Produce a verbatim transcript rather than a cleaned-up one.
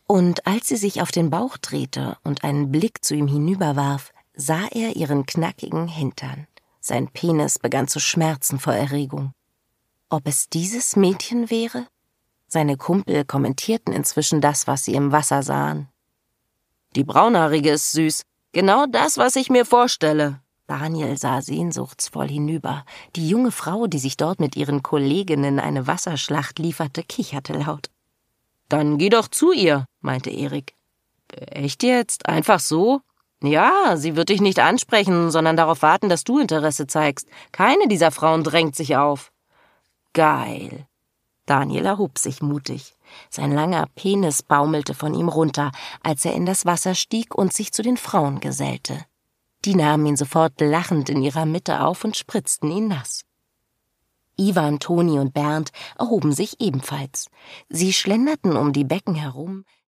Und als sie sich auf den Bauch drehte und einen Blick zu ihm hinüberwarf, sah er ihren knackigen Hintern. Sein Penis begann zu schmerzen vor Erregung. Ob es dieses Mädchen wäre? Seine Kumpel kommentierten inzwischen das, was sie im Wasser sahen. »Die Braunhaarige ist süß. Genau das, was ich mir vorstelle.« Daniel sah sehnsuchtsvoll hinüber. Die junge Frau, die sich dort mit ihren Kolleginnen eine Wasserschlacht lieferte, kicherte laut. »Dann geh doch zu ihr«, meinte Erik. »Echt jetzt? Einfach so?« »Ja, sie wird dich nicht ansprechen, sondern darauf warten, dass du Interesse zeigst. Keine dieser Frauen drängt sich auf.« »Geil.« Daniel erhob sich mutig. Sein langer Penis baumelte von ihm runter, als er in das Wasser stieg und sich zu den Frauen gesellte. Die nahmen ihn sofort lachend in ihrer Mitte auf und spritzten ihn nass. Ivan, Toni und Bernd erhoben sich ebenfalls. Sie schlenderten um die Becken herum,